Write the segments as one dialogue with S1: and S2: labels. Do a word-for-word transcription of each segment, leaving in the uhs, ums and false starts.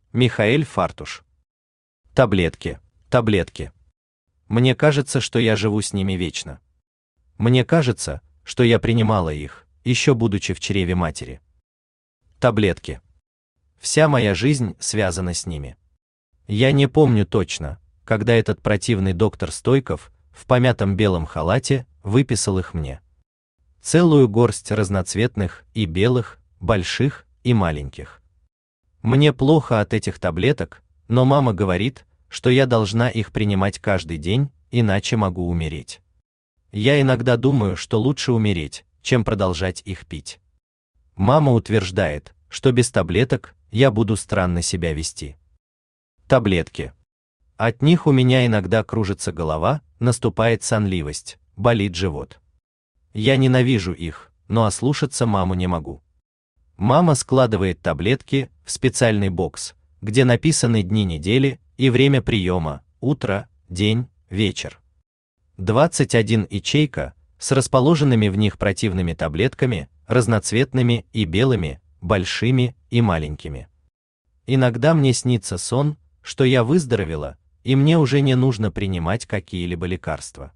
S1: Михаэль Фартуш. Таблетки, таблетки. Мне кажется, что я живу с ними вечно. Мне кажется, что я принимала их, еще будучи в чреве матери. Таблетки. Вся моя жизнь связана с ними. Я не помню точно, когда этот противный доктор Стойков в помятом белом халате выписал их мне. Целую горсть разноцветных и белых, больших и маленьких. Мне плохо от этих таблеток, но мама говорит, что я должна их принимать каждый день, иначе могу умереть. Я иногда думаю, что лучше умереть, чем продолжать их пить. Мама утверждает, что без таблеток я буду странно себя вести. Таблетки. От них у меня иногда кружится голова, наступает сонливость, болит живот. Я ненавижу их, но ослушаться маму не могу. Мама складывает таблетки в специальный бокс, где написаны дни недели и время приема: утро, день, вечер. двадцать одна ячейка с расположенными в них противными таблетками, разноцветными и белыми, большими и маленькими. Иногда мне снится сон, что я выздоровела, и мне уже не нужно принимать какие-либо лекарства.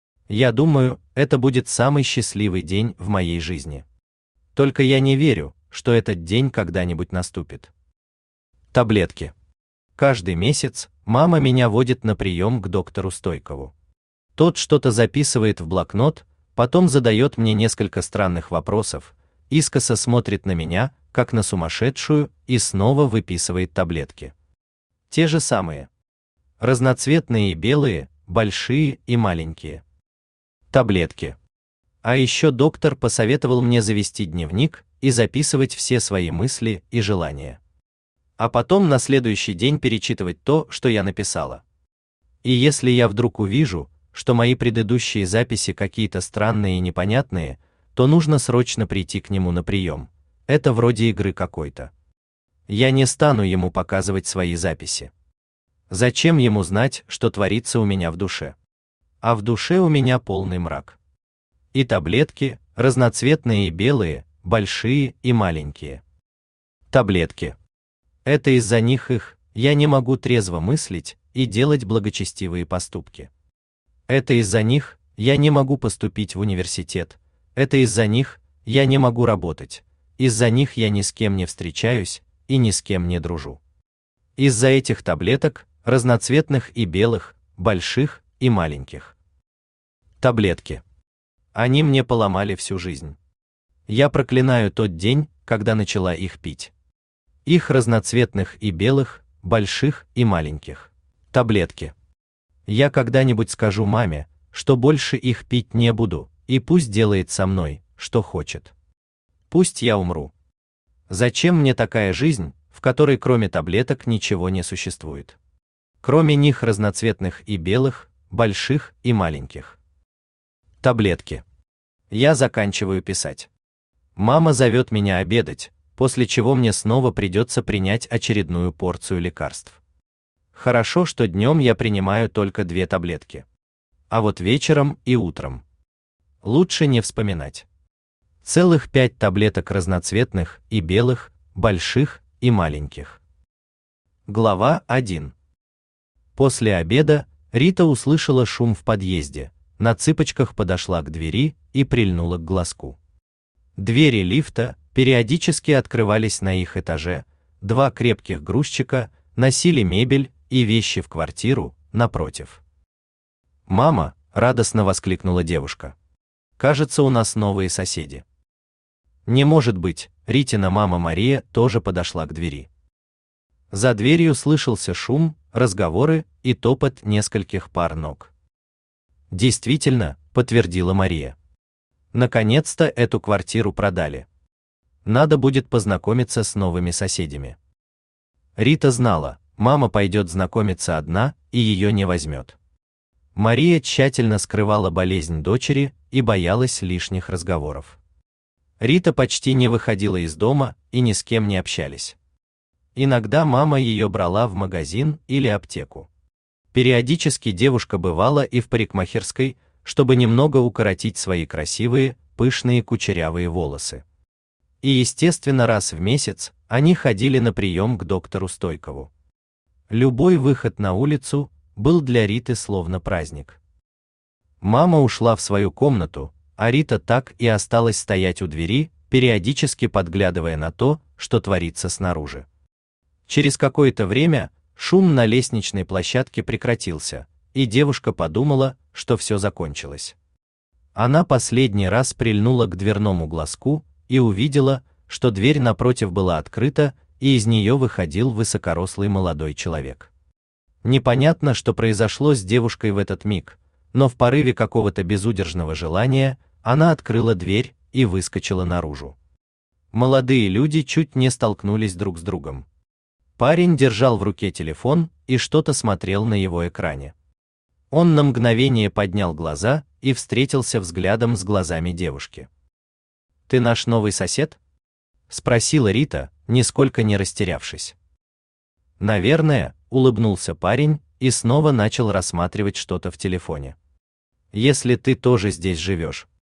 S1: Я думаю, это будет самый счастливый день в моей жизни. Только я не верю, что этот день когда-нибудь наступит. Таблетки. Каждый месяц мама меня водит на прием к доктору Стойкову. Тот что-то записывает в блокнот, потом задает мне несколько странных вопросов, искоса смотрит на меня, как на сумасшедшую, и снова выписывает таблетки. Те же самые. Разноцветные и белые, большие и маленькие. Таблетки. А еще доктор посоветовал мне завести дневник и записывать все свои мысли и желания. А потом на следующий день перечитывать то, что я написала. И если я вдруг увижу, что мои предыдущие записи какие-то странные и непонятные, то нужно срочно прийти к нему на прием. Это вроде игры какой-то. Я не стану ему показывать свои записи. Зачем ему знать, что творится у меня в душе? А в душе у меня полный мрак. И таблетки, разноцветные и белые, большие и маленькие. Таблетки. Это из-за них их я не могу трезво мыслить и делать благочестивые поступки. Это из-за них я не могу поступить в университет. Это из-за них я не могу работать. Из-за них я ни с кем не встречаюсь и ни с кем не дружу. Из-за этих таблеток, разноцветных и белых, больших и маленьких. Таблетки. Они мне поломали всю жизнь. Я проклинаю тот день, когда начала их пить. Их разноцветных и белых, больших и маленьких. Таблетки. Я когда-нибудь скажу маме, что больше их пить не буду, и пусть делает со мной, что хочет. Пусть я умру. Зачем мне такая жизнь, в которой кроме таблеток ничего не существует? Кроме них разноцветных и белых, больших и маленьких. Таблетки. Я заканчиваю писать. Мама зовет меня обедать, после чего мне снова придется принять очередную порцию лекарств. Хорошо, что днем я принимаю только две таблетки. А вот вечером и утром. Лучше не вспоминать. Целых пять таблеток разноцветных и белых, больших и маленьких. Глава первая. После обеда Рита услышала шум в подъезде, на цыпочках подошла к двери и прильнула к глазку. Двери лифта периодически открывались на их этаже, два крепких грузчика носили мебель и вещи в квартиру напротив. «Мама!» — радостно воскликнула девушка. «Кажется, у нас новые соседи». Не может быть, Ритина мама Мария тоже подошла к двери. За дверью слышался шум, разговоры и топот нескольких пар ног. «Действительно», — подтвердила Мария. «Наконец-то эту квартиру продали. Надо будет познакомиться с новыми соседями». Рита знала, мама пойдет знакомиться одна и ее не возьмет. Мария тщательно скрывала болезнь дочери и боялась лишних разговоров. Рита почти не выходила из дома и ни с кем не общались. Иногда мама ее брала в магазин или аптеку. Периодически девушка бывала и в парикмахерской, чтобы немного укоротить свои красивые, пышные кучерявые волосы. И, естественно, раз в месяц Они ходили на прием к доктору Стойкову. Любой выход на улицу был для Риты словно праздник. Мама ушла в свою комнату, а Рита так и осталась стоять у двери, периодически подглядывая на то, что творится снаружи. Через какое-то время шум на лестничной площадке прекратился, и девушка подумала, что все закончилось. Она последний раз прильнула к дверному глазку и увидела, что дверь напротив была открыта, и из нее выходил высокорослый молодой человек. Непонятно, что произошло с девушкой в этот миг, но в порыве какого-то безудержного желания она открыла дверь и выскочила наружу. Молодые люди чуть не столкнулись друг с другом. Парень держал в руке телефон и что-то смотрел на его экране. Он на мгновение поднял глаза и встретился взглядом с глазами девушки. «Ты наш новый сосед?» — спросила Рита, нисколько не растерявшись. «Наверное», — улыбнулся парень и снова начал рассматривать что-то в телефоне. «Если ты тоже здесь живешь,